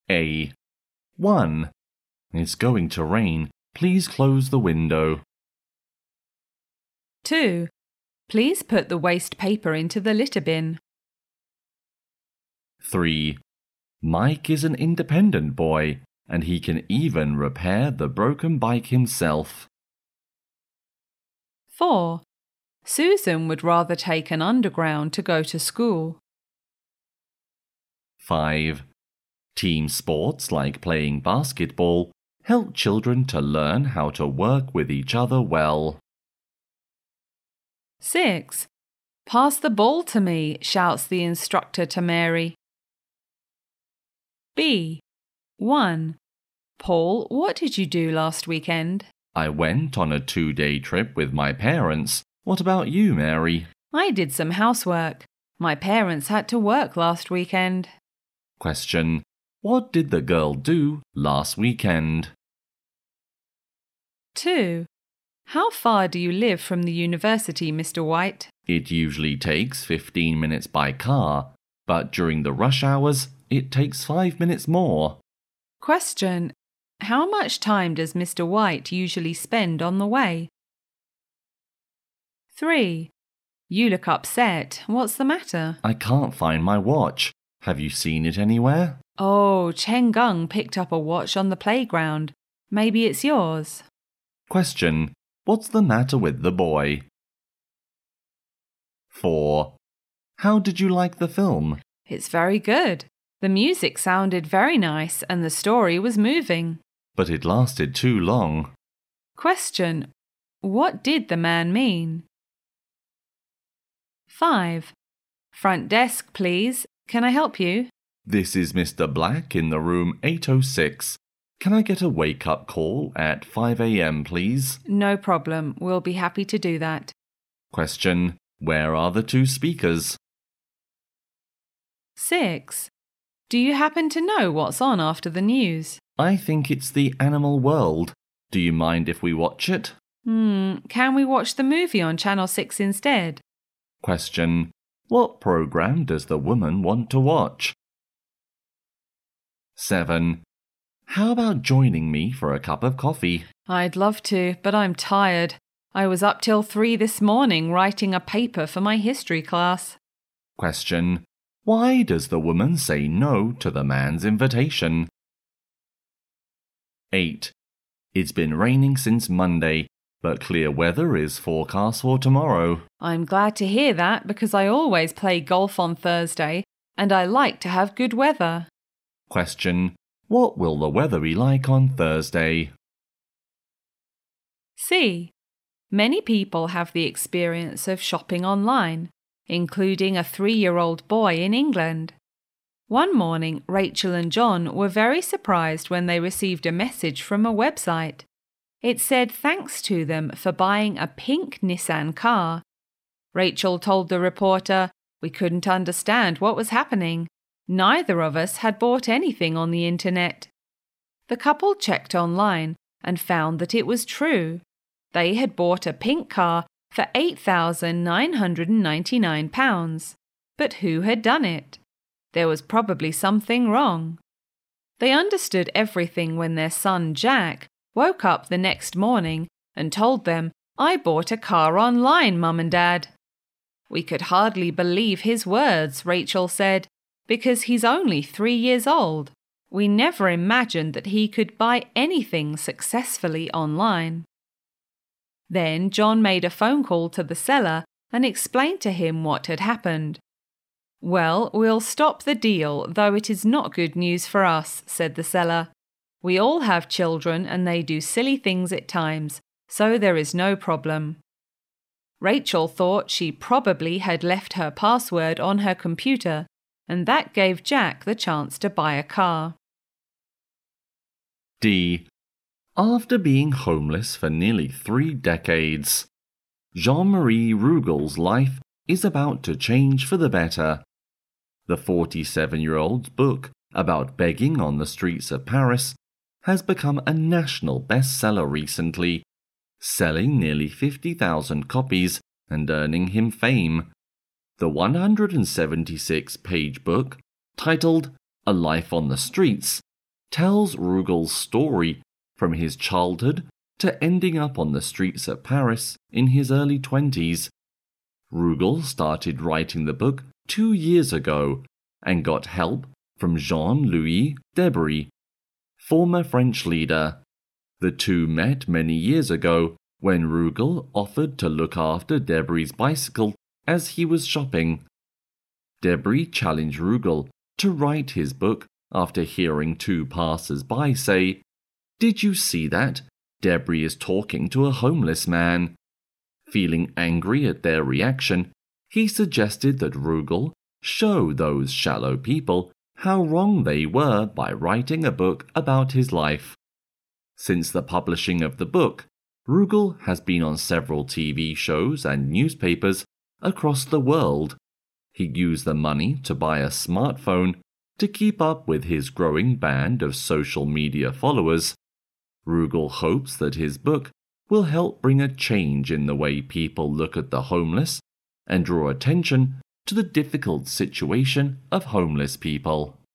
A. 1. It's going to rain. Please close the window. 2. Please put the waste paper into the litter bin. 3. Mike is an independent boy, and he can even repair the broken bike himself. 4. Susan would rather take an underground to go to school. 5. Team sports like playing basketball help children to learn how to work with each other well. 6. Pass the ball to me, shouts the instructor to Mary. B. 1. Paul, what did you do last weekend? I went on a 2-day trip with my parents. What about you, Mary? I did some housework. My parents had to work last weekend. Question. What did the girl do last weekend? 2. How far do you live from the university, Mr. White? It usually takes 15 minutes by car, but during the rush hours, it takes 5 minutes more. Question. How much time does Mr. White usually spend on the way? 3. You look upset. What's the matter? I can't find my watch. Have you seen it anywhere? Oh, Chen Gung picked up a watch on the playground. Maybe it's yours. Question. What's the matter with the boy? 4. How did you like the film? It's very good. The music sounded very nice and the story was moving. But it lasted too long. Question. What did the man mean? 5. Front desk, please. Can I help you? This is Mr. Black in the room 806. Can I get a wake-up call at 5 a.m., please? No problem. We'll be happy to do that. Question. Where are the 2 speakers? 6. Do you happen to know what's on after the news? I think it's the Animal World. Do you mind if we watch it? Can we watch the movie on Channel 6 instead? Question. What program does the woman want to watch? 7. How about joining me for a cup of coffee? I'd love to, but I'm tired. I was up till 3 this morning writing a paper for my history class. Question. Why does the woman say no to the man's invitation? 8. It's been raining since Monday, but clear weather is forecast for tomorrow. I'm glad to hear that because I always play golf on Thursday and I like to have good weather. Question. What will the weather be like on Thursday? C. Many people have the experience of shopping online, including a 3-year-old boy in England. One morning, Rachel and John were very surprised when they received a message from a website. It said thanks to them for buying a pink Nissan car. Rachel told the reporter, "We couldn't understand what was happening. Neither of us had bought anything on the internet." The couple checked online and found that it was true. They had bought a pink car for £8,999. But who had done it? There was probably something wrong. They understood everything when their son Jack woke up the next morning and told them, "I bought a car online, Mum and Dad." "We could hardly believe his words," Rachel said, "because he's only 3 years old. We never imagined that he could buy anything successfully online." Then John made a phone call to the seller and explained to him what had happened. "Well, we'll stop the deal, though it is not good news for us," said the seller. "We all have children and they do silly things at times, so there is no problem." Rachel thought she probably had left her password on her computer, and that gave Jack the chance to buy a car. D. After being homeless for nearly 3 decades, Jean-Marie Rugel's life is about to change for the better. The 47-year-old's book about begging on the streets of Paris has become a national bestseller recently, selling nearly 50,000 copies and earning him fame. The 176-page book, titled A Life on the Streets, tells Rugel's story from his childhood to ending up on the streets of Paris in his early 20s. Rugel started writing the book 2 years ago and got help from Jean-Louis Debré, former French leader. The two met many years ago when Rugel offered to look after Debré's bicycle as he was shopping. Debré challenged Rugel to write his book after hearing two passers-by say, "Did you see that? Debré is talking to a homeless man." Feeling angry at their reaction, he suggested that Rugel show those shallow people how wrong they were by writing a book about his life. Since the publishing of the book, Rugel has been on several TV shows and newspapers across the world. He used the money to buy a smartphone to keep up with his growing band of social media followers. Rugel hopes that his book will help bring a change in the way people look at the homeless and draw attention to the difficult situation of homeless people.